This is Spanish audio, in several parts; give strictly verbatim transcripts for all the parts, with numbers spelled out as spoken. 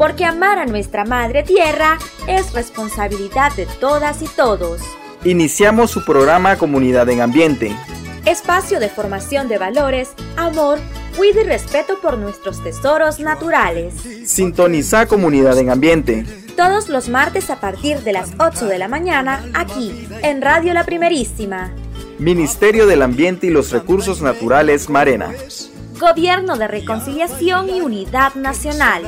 porque amar a nuestra madre tierra es responsabilidad de todas y todos. Iniciamos su programa Comunidad en Ambiente. Espacio de formación de valores, amor, cuidado y respeto por nuestros tesoros naturales. Sintoniza Comunidad en Ambiente. Todos los martes a partir de las ocho de la mañana, aquí, en Radio La Primerísima. Ministerio del Ambiente y los Recursos Naturales Marena. Gobierno de Reconciliación y Unidad Nacional.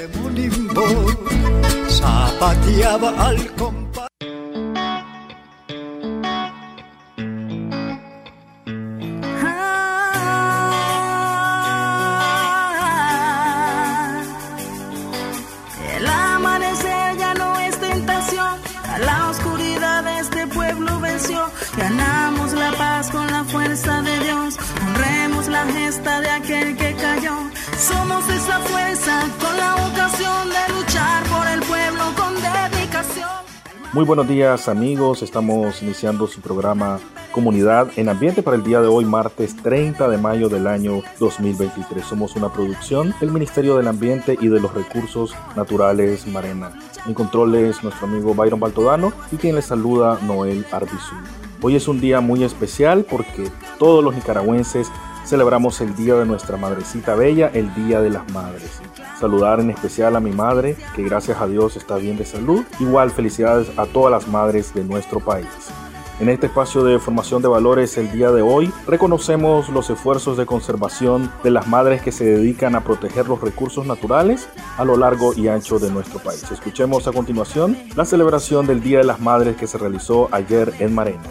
El amanecer ya no es tentación, a la oscuridad de este pueblo venció. Ganamos la paz con la fuerza de Dios, honremos la gesta de aquel que cayó. Somos esa fuerza con la ocasión de luchar por el pueblo con dedicación. Muy buenos días amigos, estamos iniciando su programa Comunidad en Ambiente para el día de hoy, martes treinta de mayo del año dos mil veintitrés. Somos una producción del Ministerio del Ambiente y de los Recursos Naturales Marena. En controles nuestro amigo Byron Baltodano y quien les saluda Noel Arbizú. Hoy es un día muy especial porque todos los nicaragüenses celebramos el Día de nuestra Madrecita Bella, el Día de las Madres. Saludar en especial a mi madre, que gracias a Dios está bien de salud. Igual felicidades a todas las madres de nuestro país. En este espacio de formación de valores el día de hoy, reconocemos los esfuerzos de conservación de las madres que se dedican a proteger los recursos naturales a lo largo y ancho de nuestro país. Escuchemos a continuación la celebración del Día de las Madres que se realizó ayer en Marena.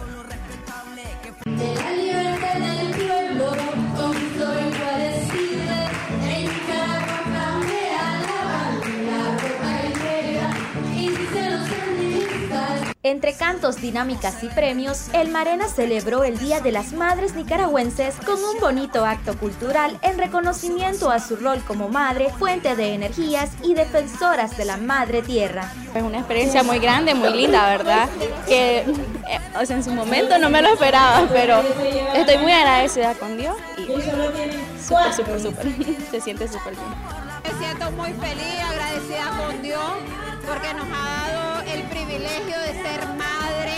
Entre cantos, dinámicas y premios, el Marena celebró el Día de las Madres Nicaragüenses con un bonito acto cultural en reconocimiento a su rol como madre, fuente de energías y defensoras de la madre tierra. Es una experiencia muy grande, muy linda, ¿verdad? Que eh, o sea, en su momento no me lo esperaba, pero estoy muy agradecida con Dios y súper, súper, súper, se siente súper bien. Me siento muy feliz, agradecida con Dios porque nos ha dado el privilegio de ser madre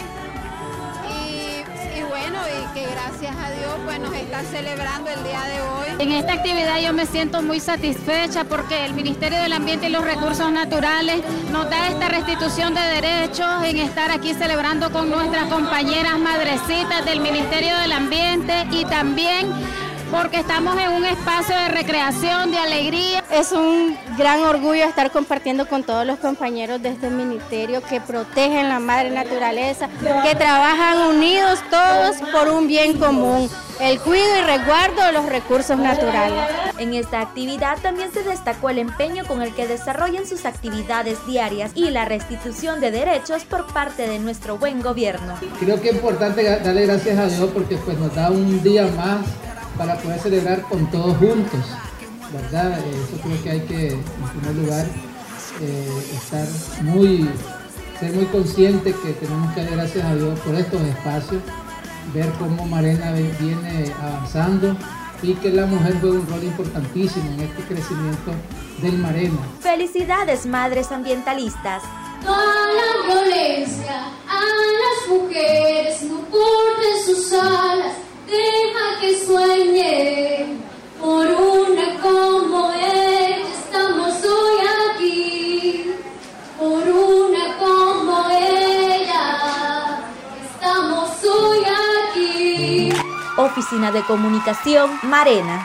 y, y bueno, y que gracias a Dios pues nos está celebrando el día de hoy. En esta actividad yo me siento muy satisfecha porque el Ministerio del Ambiente y los Recursos Naturales nos da esta restitución de derechos en estar aquí celebrando con nuestras compañeras madrecitas del Ministerio del Ambiente y también porque estamos en un espacio de recreación, de alegría. Es un gran orgullo estar compartiendo con todos los compañeros de este ministerio que protegen la madre naturaleza, que trabajan unidos todos por un bien común, el cuidado y resguardo de los recursos naturales. En esta actividad también se destacó el empeño con el que desarrollan sus actividades diarias y la restitución de derechos por parte de nuestro buen gobierno. Creo que es importante darle gracias a Dios porque pues, nos da un día más para poder celebrar con todos juntos, ¿verdad? Eso creo que hay que, en primer lugar, eh, estar muy, ser muy consciente que tenemos que dar gracias a Dios por estos espacios, ver cómo Marena viene avanzando y que la mujer juega un rol importantísimo en este crecimiento del Marena. Felicidades, madres ambientalistas. Toda la violencia a las mujeres, no corten sus alas. Deja que sueñe por una como ella. Estamos hoy aquí por una como ella. Estamos hoy aquí. Oficina de Comunicación Marena.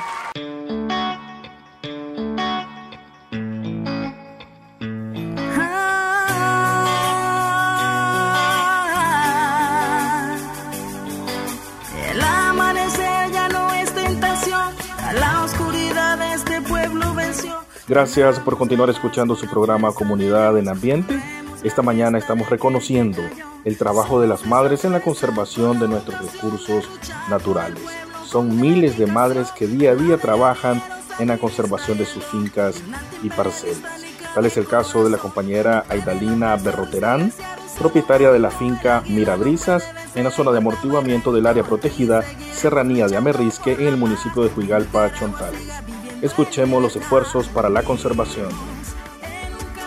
Gracias por continuar escuchando su programa Comunidad en Ambiente. Esta mañana estamos reconociendo el trabajo de las madres en la conservación de nuestros recursos naturales. Son miles de madres que día a día trabajan en la conservación de sus fincas y parcelas. Tal es el caso de la compañera Aidalina Berroterán, propietaria de la finca Mirabrisas en la zona de amortiguamiento del área protegida Serranía de Amerrisque en el municipio de Juigalpa, Chontales. Escuchemos los esfuerzos para la conservación.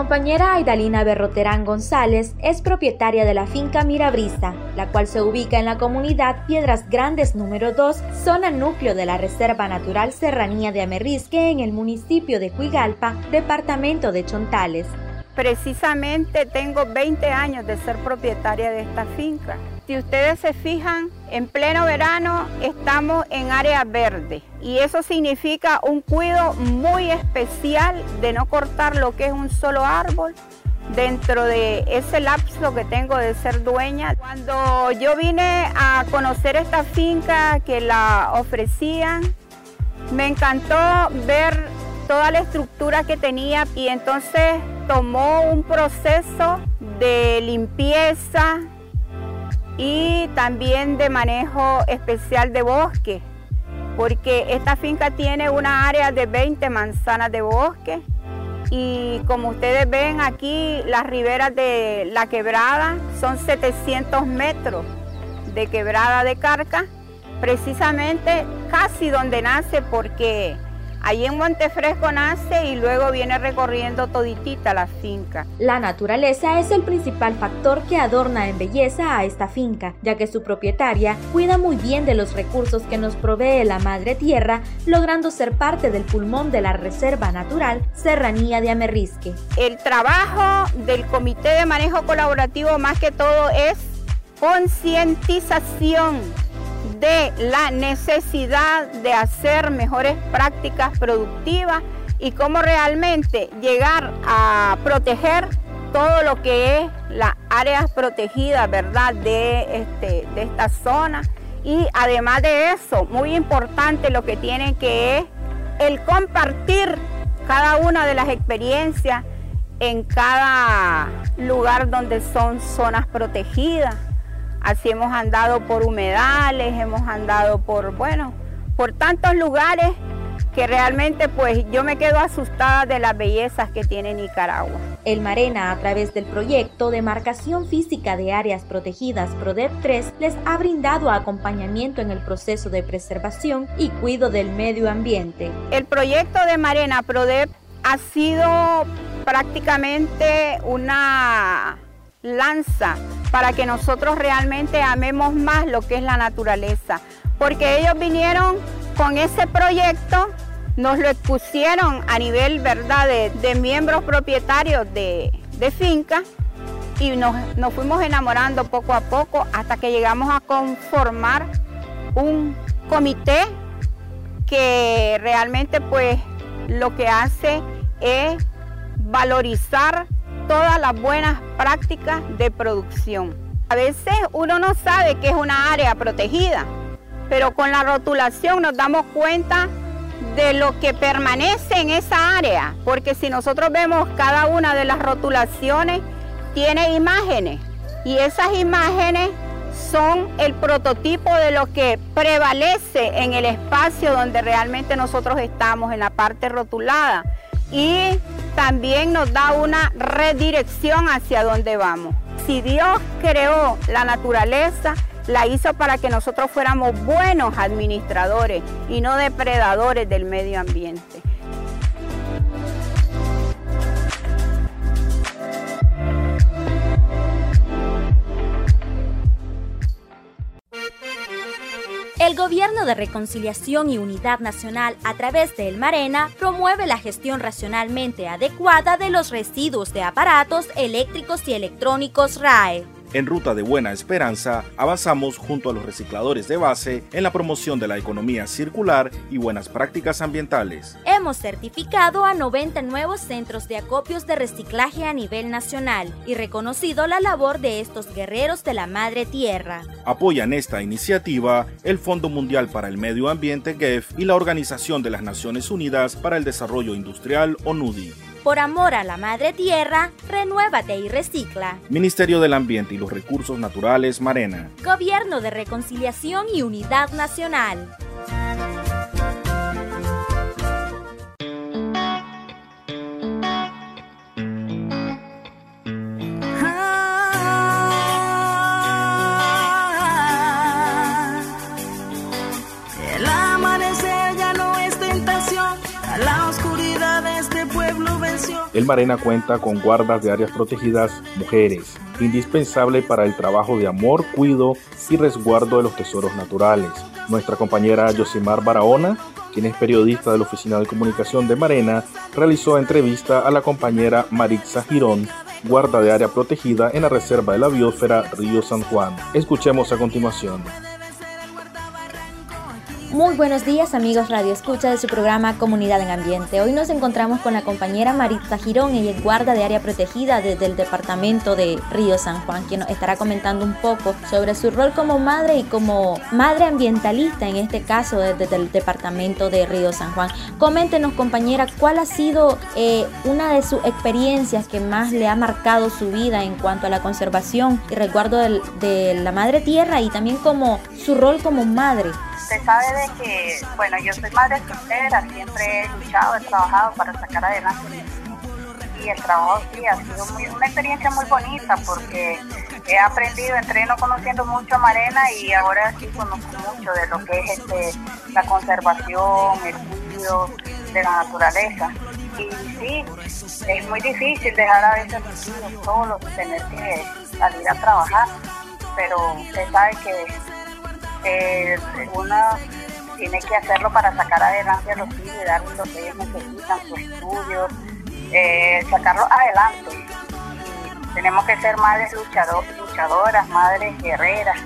compañera Aidalina Berroterán González es propietaria de la finca Mirabrisa, la cual se ubica en la comunidad Piedras Grandes número dos, zona núcleo de la Reserva Natural Serranía de Amerrisque en el municipio de Cuigalpa, departamento de Chontales. Precisamente tengo veinte años de ser propietaria de esta finca. Si ustedes se fijan, en pleno verano estamos en área verde y eso significa un cuidado muy especial de no cortar lo que es un solo árbol dentro de ese lapso que tengo de ser dueña. Cuando yo vine a conocer esta finca que la ofrecían, me encantó ver toda la estructura que tenía y entonces tomó un proceso de limpieza y también de manejo especial de bosque, porque esta finca tiene una área de veinte manzanas de bosque y como ustedes ven aquí las riberas de la quebrada son setecientos metros de quebrada de Carca, precisamente casi donde nace, porque allí en Montefresco nace y luego viene recorriendo toditita la finca. La naturaleza es el principal factor que adorna en belleza a esta finca, ya que su propietaria cuida muy bien de los recursos que nos provee la Madre Tierra, logrando ser parte del pulmón de la Reserva Natural Serranía de Amerrisque. El trabajo del Comité de Manejo Colaborativo más que todo es concientización de la necesidad de hacer mejores prácticas productivas y cómo realmente llegar a proteger todo lo que es las áreas protegidas, ¿verdad?, de, este, de esta zona. Y además de eso, muy importante lo que tienen que es el compartir cada una de las experiencias en cada lugar donde son zonas protegidas. Así hemos andado por humedales, hemos andado por, bueno, por tantos lugares que realmente pues yo me quedo asustada de las bellezas que tiene Nicaragua. El Marena, a través del proyecto de marcación física de áreas protegidas PRODEP tres, les ha brindado acompañamiento en el proceso de preservación y cuidado del medio ambiente. El proyecto de Marena PRODEP ha sido prácticamente una lanza para que nosotros realmente amemos más lo que es la naturaleza, porque ellos vinieron con ese proyecto, nos lo expusieron a nivel, ¿verdad?, de, de miembros propietarios de, de finca y nos, nos fuimos enamorando poco a poco hasta que llegamos a conformar un comité que realmente pues lo que hace es valorizar todas las buenas prácticas de producción. A veces uno no sabe que es una área protegida, pero con la rotulación nos damos cuenta de lo que permanece en esa área, porque si nosotros vemos cada una de las rotulaciones tiene imágenes y esas imágenes son el prototipo de lo que prevalece en el espacio donde realmente nosotros estamos, en la parte rotulada, y también nos da una redirección hacia dónde vamos. Si Dios creó la naturaleza, la hizo para que nosotros fuéramos buenos administradores y no depredadores del medio ambiente. El Gobierno de Reconciliación y Unidad Nacional, a través de El Marena, promueve la gestión racionalmente adecuada de los residuos de aparatos eléctricos y electrónicos R A E. En Ruta de Buena Esperanza, avanzamos junto a los recicladores de base en la promoción de la economía circular y buenas prácticas ambientales. Hemos certificado a noventa nuevos centros de acopios de reciclaje a nivel nacional y reconocido la labor de estos guerreros de la Madre Tierra. Apoyan esta iniciativa el Fondo Mundial para el Medio Ambiente G E F y la Organización de las Naciones Unidas para el Desarrollo Industrial O N U D I. Por amor a la Madre Tierra, renuévate y recicla. Ministerio del Ambiente y los Recursos Naturales, Marena. Gobierno de Reconciliación y Unidad Nacional. El amanecer ya no es tentación, a la oscuridad de este pueblo venció. el Marena cuenta con guardas de áreas protegidas mujeres, indispensable para el trabajo de amor, cuidado y resguardo de los tesoros naturales. Nuestra compañera Yosimar Barahona, quien es periodista de la Oficina de Comunicación de Marena, realizó entrevista a la compañera Maritza Girón, guarda de área protegida en la Reserva de la Biosfera Río San Juan. Escuchemos a continuación. Muy buenos días, amigos Radio Escucha de su programa Comunidad en Ambiente. Hoy nos encontramos con la compañera Maritza Girón, ella es guarda de área protegida desde el departamento de Río San Juan, quien nos estará comentando un poco sobre su rol como madre y como madre ambientalista, en este caso desde el departamento de Río San Juan. Coméntenos, compañera, cuál ha sido eh, una de sus experiencias que más le ha marcado su vida en cuanto a la conservación y resguardo del, de la madre tierra, y también como su rol como madre. Usted sabe de que, bueno, yo soy madre soltera, siempre he luchado, he trabajado para sacar adelante y el trabajo sí ha sido muy, una experiencia muy bonita, porque he aprendido, entreno conociendo mucho a Marena y ahora sí conozco mucho de lo que es este, la conservación, el cuidado de la naturaleza. Y sí, es muy difícil dejar a veces los hijos solos, tener que salir a trabajar, pero usted sabe que Eh, uno tiene que hacerlo para sacar adelante a los hijos y darles lo que ellos necesitan, sus estudios, eh, sacarlos adelante. Y tenemos que ser madres luchador, luchadoras, madres guerreras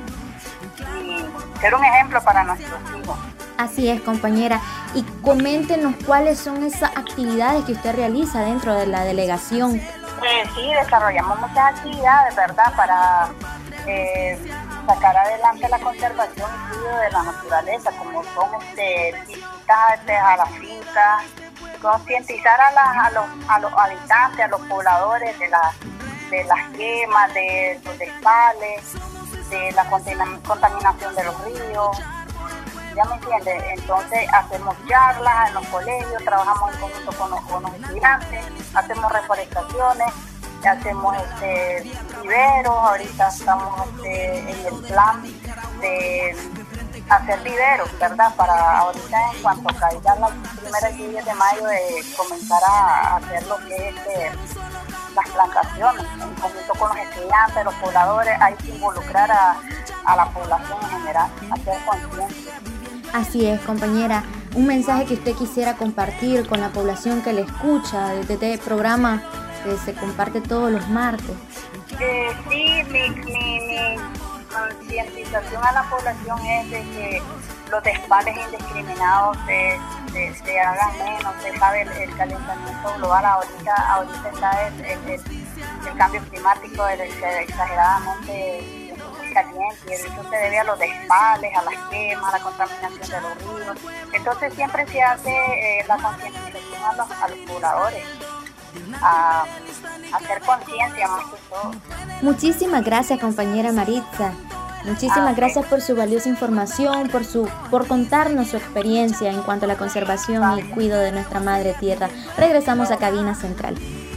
y ser un ejemplo para nuestros hijos. Así es, compañera. Y coméntenos cuáles son esas actividades que usted realiza dentro de la delegación. Eh, sí, desarrollamos muchas actividades, ¿verdad?, para Eh, sacar adelante la conservación y cuidado de la naturaleza, como son este, visitas a las fincas, concientizar a, la, a, los, a los habitantes, a los pobladores de, la, de las quemas, de los despales, de la contaminación de los ríos, ¿ya me entiende? Entonces hacemos charlas en los colegios, trabajamos en conjunto con los, con los estudiantes, hacemos reforestaciones, hacemos este viveros. Ahorita estamos este, en el plan de hacer viveros, ¿verdad? Para ahorita, en cuanto caigan las primeras lluvias de mayo, de comenzar a hacer lo que es este, las plantaciones en conjunto con los estudiantes, los pobladores. Hay que involucrar a, a la población en general, hacer conciencia. Así es, compañera. Un mensaje que usted quisiera compartir con la población que le escucha desde este programa que se comparte todos los martes. Eh, sí, mi, mi, mi concientización a la población es de que los despales indiscriminados se, se, se hagan menos. Se sabe el, el calentamiento global, ahorita, ahorita está el, el, el, el cambio climático el, el, exageradamente caliente, y eso se debe a los despales, a las quemas, a la contaminación de los ríos. Entonces siempre se hace eh, la concientización a los, a los pobladores, a hacer conciencia más que todo. Muchísimas gracias, compañera Maritza. Muchísimas ah, gracias por su valiosa información, por su por contarnos su experiencia en cuanto a la conservación ah, y el cuidado de nuestra madre tierra. Regresamos a Cabina Central.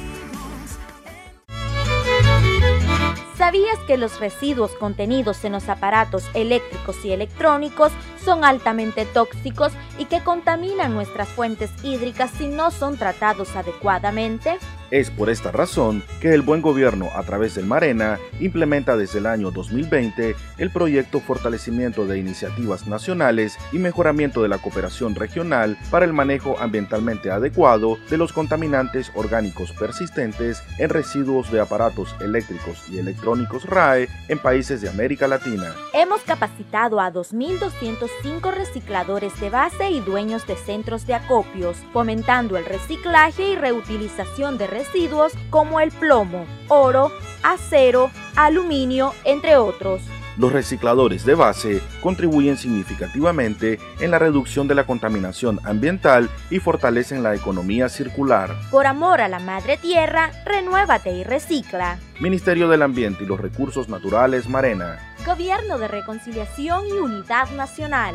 ¿Sabías que los residuos contenidos en los aparatos eléctricos y electrónicos son altamente tóxicos y que contaminan nuestras fuentes hídricas si no son tratados adecuadamente? Es por esta razón que el buen gobierno, a través del Marena, implementa desde el año dos mil veinte el proyecto Fortalecimiento de Iniciativas Nacionales y Mejoramiento de la Cooperación Regional para el manejo ambientalmente adecuado de los contaminantes orgánicos persistentes en residuos de aparatos eléctricos y electrónicos R A E en países de América Latina. Hemos capacitado a dos mil doscientos cinco recicladores de base y dueños de centros de acopios, fomentando el reciclaje y reutilización de residuos residuos como el plomo, oro, acero, aluminio, entre otros. Los recicladores de base contribuyen significativamente en la reducción de la contaminación ambiental y fortalecen la economía circular. Por amor a la madre tierra, renuévate y recicla. Ministerio del Ambiente y los Recursos Naturales, Marena. Gobierno de Reconciliación y Unidad Nacional.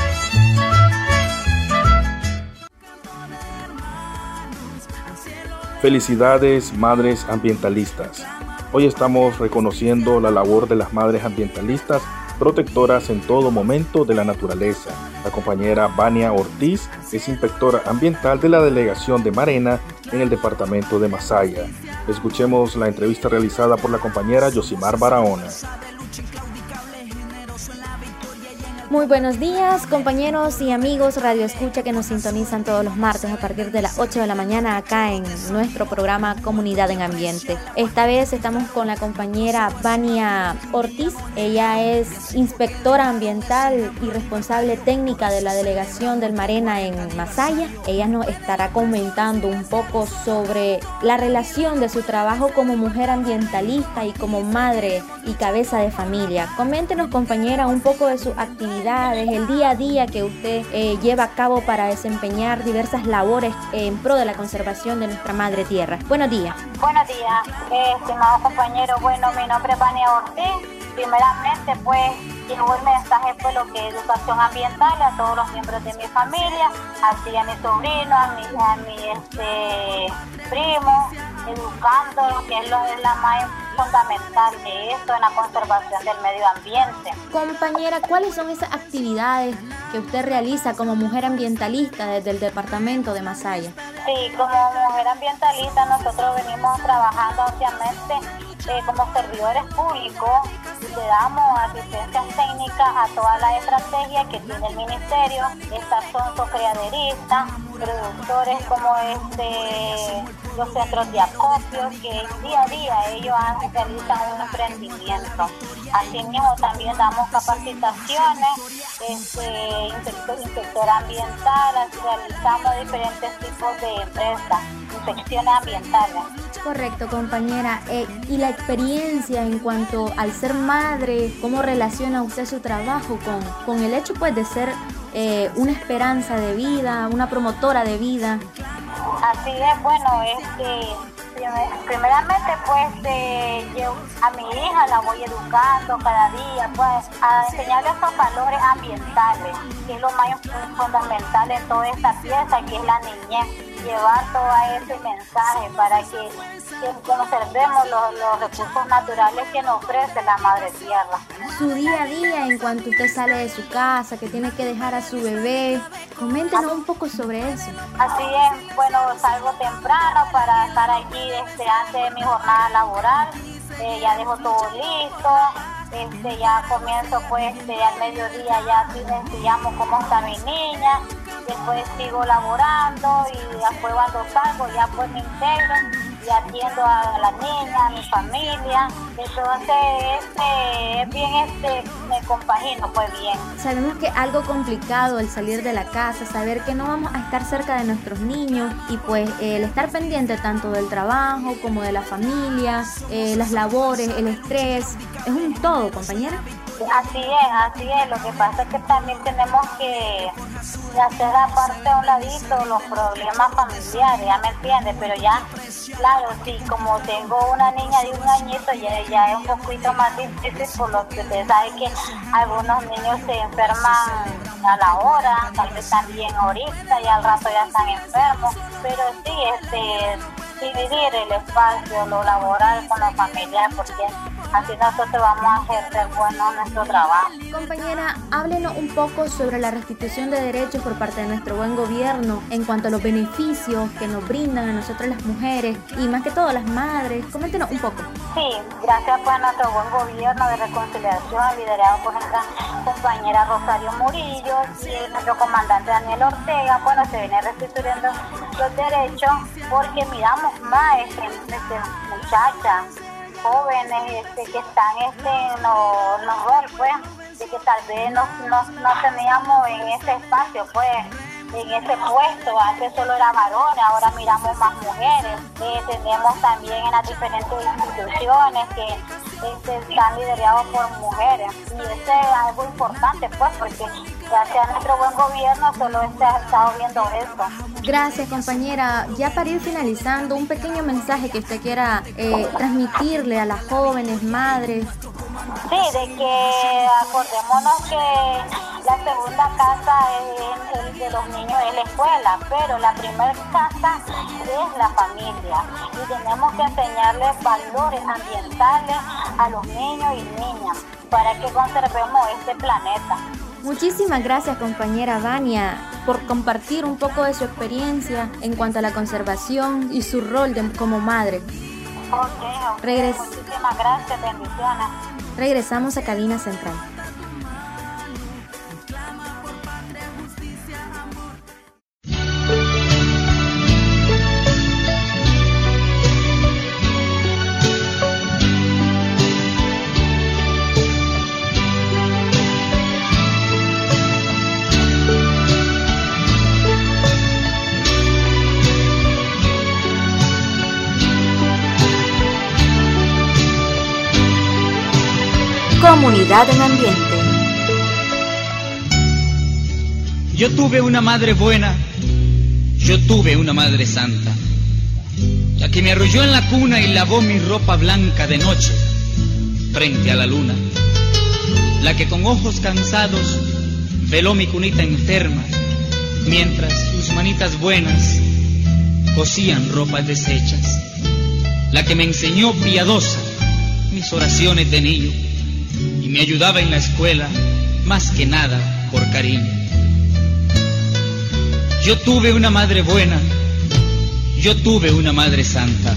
Felicidades, madres ambientalistas. Hoy estamos reconociendo la labor de las madres ambientalistas protectoras en todo momento de la naturaleza. La compañera Vania Ortiz es inspectora ambiental de la delegación de Marena en el departamento de Masaya. Escuchemos la entrevista realizada por la compañera Yosimar Barahona. Muy buenos días, compañeros y amigos Radio Escucha que nos sintonizan todos los martes a partir de las ocho de la mañana acá en nuestro programa Comunidad en Ambiente. Esta vez estamos con la compañera Vania Ortiz. Ella es inspectora ambiental y responsable técnica de la delegación del Marena en Masaya. Ella nos estará comentando un poco sobre la relación de su trabajo como mujer ambientalista y como madre y cabeza de familia. Coméntenos, compañera, un poco de sus actividades, el día a día que usted eh, lleva a cabo para desempeñar diversas labores eh, en pro de la conservación de nuestra madre tierra. Buenos días. Buenos días, eh, estimados compañeros. Bueno, mi nombre es Vania Ortiz. Primeramente, pues, llevo el mensaje, pues, lo que es educación ambiental a todos los miembros de mi familia, así a mi sobrino, a mi, a mi este, primo, educando lo que es, lo, es la más fundamental de esto en la conservación del medio ambiente. Compañera, ¿cuáles son esas actividades que usted realiza como mujer ambientalista desde el departamento de Masaya? Sí, como mujer ambientalista nosotros venimos trabajando obviamente eh, como servidores públicos. Le damos asistencias técnicas a toda la estrategia que tiene el ministerio. Estas son criaderistas, productores como este, los centros de acopio, que día a día ellos realizan un emprendimiento. Asimismo también damos capacitaciones, este, inspector, inspector ambiental, realizamos diferentes tipos de empresas, inspecciones ambientales. Correcto, compañera. Eh, y la experiencia en cuanto al ser madre, ¿cómo relaciona usted su trabajo con, con el hecho, pues, de ser eh, una esperanza de vida, una promotora de vida? Así es, bueno, este, primeramente, pues, eh, yo a mi hija la voy educando cada día, pues, a enseñarle esos valores ambientales, que es lo más fundamental en toda esta pieza, que es la niñez. Llevar todo ese mensaje para que, que conservemos los, los recursos naturales que nos ofrece la Madre Tierra. Su día a día, en cuanto usted sale de su casa, que tiene que dejar a su bebé, coméntenos un poco sobre eso. Así es, bueno, salgo temprano para estar allí este, antes de mi jornada laboral, eh, ya dejo todo listo. Este, ya comienzo pues este, al mediodía ya este, llamo cómo está mi niña, después sigo laborando y después cuando salgo ya pues me integro y atiendo a la niña, a mi familia. Entonces este, es bien, este, me compagino pues bien. Sabemos que es algo complicado el salir de la casa, saber que no vamos a estar cerca de nuestros niños y pues eh, el estar pendiente tanto del trabajo como de la familia, eh, las labores, el estrés, es un todo, compañera. Así es, así es. Lo que pasa es que también tenemos que hacer aparte a un ladito los problemas familiares, ¿ya me entiendes? Pero ya, claro, sí, como tengo una niña de un añito, ya, ya es un poquito más difícil, por lo que usted sabe que algunos niños se enferman a la hora, tal vez también ahorita y al rato ya están enfermos, pero sí, este, dividir el espacio, lo laboral con la familia, porque así nosotros vamos a ejercer bueno nuestro trabajo. Compañera, háblenos un poco sobre la restitución de derechos por parte de nuestro buen gobierno en cuanto a los beneficios que nos brindan a nosotras las mujeres y más que todo las madres. Coméntenos un poco. Sí, gracias pues a nuestro buen gobierno de reconciliación liderado por nuestra compañera Rosario Murillo y nuestro comandante Daniel Ortega, bueno, se viene restituyendo los derechos porque miramos más este, este, muchachas jóvenes este, que están este, en los no roles, pues, de que tal vez no, no, no teníamos en ese espacio, pues, en ese puesto. Antes solo era varones, ahora miramos más mujeres. Eh, tenemos también en las diferentes instituciones que este, están liderados por mujeres. Y eso es algo importante, pues, porque gracias a nuestro buen gobierno solo se ha estado viendo esto. Gracias, compañera. Ya para ir finalizando, un pequeño mensaje que usted quiera eh, transmitirle a las jóvenes madres. Sí, de que acordémonos que la segunda casa es el de los niños en la escuela, pero la primera casa es la familia y tenemos que enseñarles valores ambientales a los niños y niñas para que conservemos este planeta. Muchísimas gracias, compañera Vania, por compartir un poco de su experiencia en cuanto a la conservación y su rol de, como madre. Ok, Regres- muchísimas gracias, bendiciones. Regresamos a Cabina Central. Comunidad en Ambiente. Yo tuve una madre buena, yo tuve una madre santa, la que me arrulló en la cuna y lavó mi ropa blanca de noche frente a la luna, la que con ojos cansados veló mi cunita enferma, mientras sus manitas buenas cosían ropas deshechas, la que me enseñó piadosa mis oraciones de niño y me ayudaba en la escuela, más que nada por cariño. Yo tuve una madre buena, yo tuve una madre santa.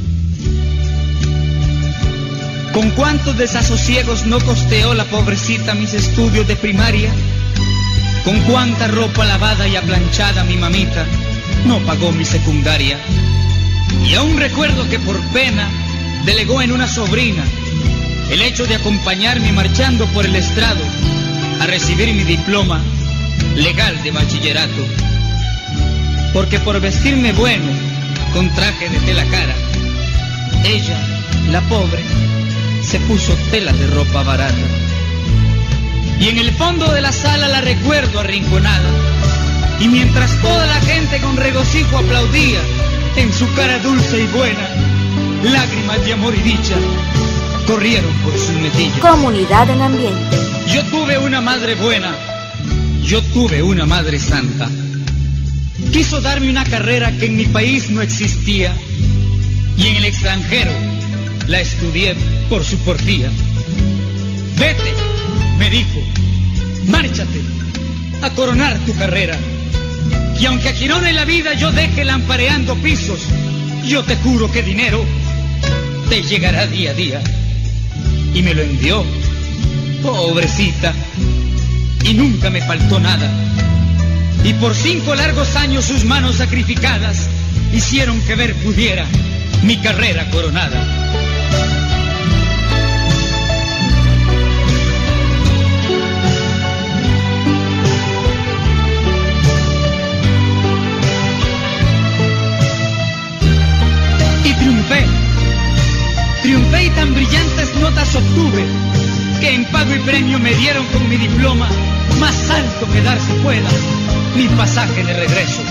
¿Con cuántos desasosiegos no costeó la pobrecita mis estudios de primaria? ¿Con cuánta ropa lavada y aplanchada mi mamita no pagó mi secundaria? Y aún recuerdo que por pena delegó en una sobrina el hecho de acompañarme marchando por el estrado a recibir mi diploma legal de bachillerato. Porque por vestirme bueno, con traje de tela cara, ella, la pobre, se puso tela de ropa barata. Y en el fondo de la sala la recuerdo arrinconada, y mientras toda la gente con regocijo aplaudía, en su cara dulce y buena, lágrimas de amor y dicha corrieron por sus mejillas. Comunidad en Ambiente. Yo tuve una madre buena, yo tuve una madre santa. Quiso darme una carrera que en mi país no existía, y en el extranjero la estudié por su porfía. Vete, me dijo, márchate a coronar tu carrera, y aunque aquí no en la vida yo deje lampareando pisos, yo te juro que dinero te llegará día a día. Y me lo envió, pobrecita, y nunca me faltó nada. Y por cinco largos años sus manos sacrificadas hicieron que ver pudiera mi carrera coronada. Y triunfé, triunfé y tan brillantes notas obtuve que en pago y premio me dieron con mi diploma más alto que darse pueda mi pasaje de regreso.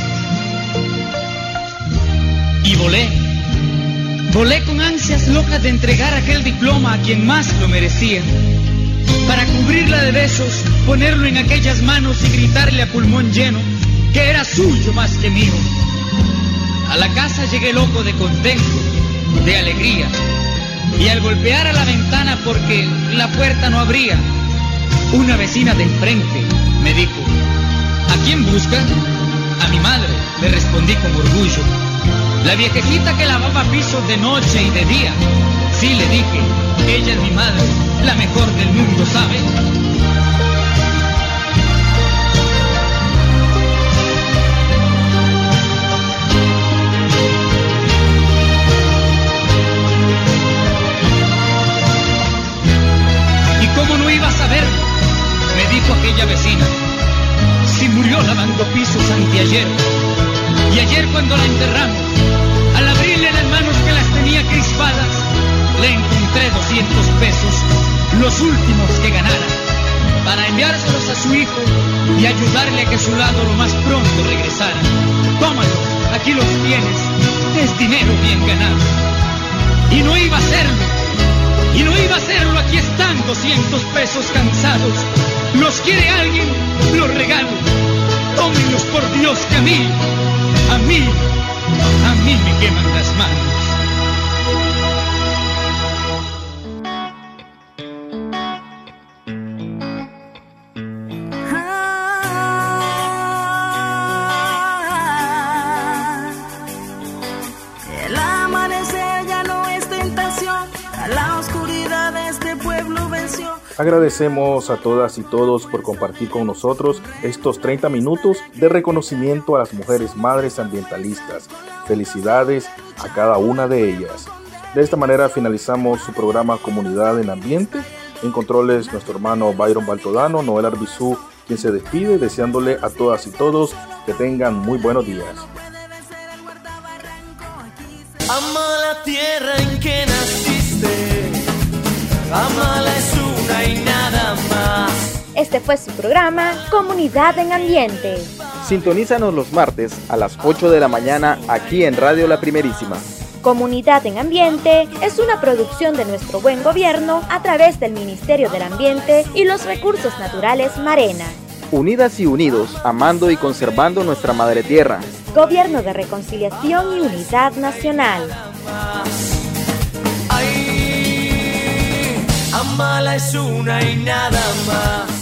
Y volé, volé con ansias locas de entregar aquel diploma a quien más lo merecía, para cubrirla de besos, ponerlo en aquellas manos y gritarle a pulmón lleno que era suyo más que mío. A la casa llegué loco de contento, de alegría, y al golpear a la ventana porque la puerta no abría, una vecina de enfrente me dijo: ¿a quién busca? A mi madre, le respondí con orgullo. La viejecita que lavaba pisos de noche y de día. Sí, le dije, ella es mi madre, la mejor del mundo, ¿sabe? ¿Y cómo no iba a saberlo? Me dijo aquella vecina. Si murió lavando pisos anteayer, y ayer cuando la enterramos, al abrirle las manos que las tenía crispadas, le encontré doscientos pesos, los últimos que ganara, para enviárselos a su hijo y ayudarle a que su lado lo más pronto regresara. Tómalo, aquí los tienes, es dinero bien ganado. Y no iba a hacerlo, y no iba a hacerlo, aquí están doscientos pesos cansados, ¿Los quiere alguien? Los regalo. Tómenlos por Dios que a mí, a mí, a mí me queman las manos. Agradecemos a todas y todos por compartir con nosotros estos treinta minutos de reconocimiento a las mujeres madres ambientalistas. Felicidades a cada una de ellas. De esta manera finalizamos su programa Comunidad en Ambiente. En controles nuestro hermano Byron Baltodano, Noel Arbizú, quien se despide deseándole a todas y todos que tengan muy buenos días. Ama la tierra en que naciste, amala es una y nada más. Este fue su programa Comunidad en Ambiente. Sintonízanos los martes a las ocho de la mañana aquí en Radio La Primerísima. Comunidad en Ambiente es una producción de nuestro buen gobierno a través del Ministerio del Ambiente y los Recursos Naturales Marena. Unidas y unidos, amando y conservando nuestra madre tierra. Gobierno de Reconciliación y Unidad Nacional. Ay, amala es una y nada más.